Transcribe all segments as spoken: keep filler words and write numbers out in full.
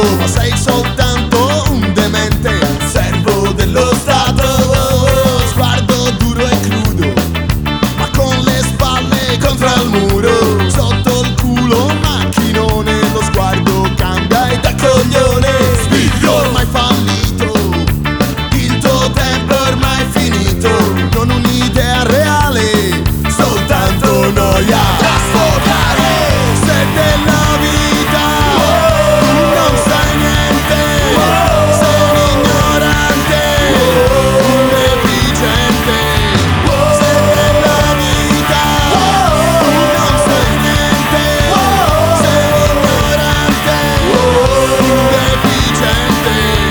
ma sei soltanto un demente, servo dello Stato. Sguardo duro e crudo, ma con le spalle contro il muro. Sotto il culo un macchinone, lo sguardo cambia e da coglione. Spiglio ormai fallito, il tuo tempo ormai finito. Non un'idea reale, soltanto noia da sfogare. Se della vita non sai niente, sei un ignorante, un deficiente. Se della vita non sai niente, sei un ignorante, un deficiente.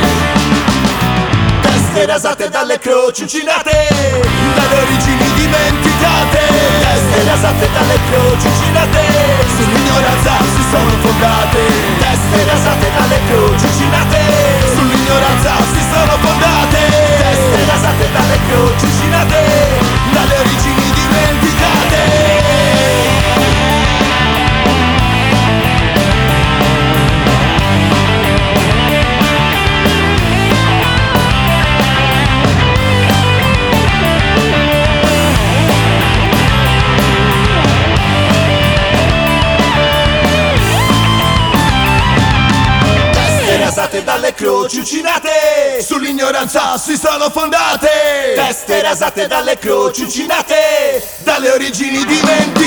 Teste rasate dalle croci uncinate, dalle origini dimenticate. Teste rasate dalle croci uncinate, sull'ignoranza si sono fondate. Teste rasate dalle croci uncinate, sull'ignoranza si sono fondate. Teste rasate dalle croci uncinate, dalle origini dimenticate. Rasate dalle croci uncinate, sull'ignoranza si sono fondate. Teste rasate dalle croci uncinate, dalle origini dimenticate.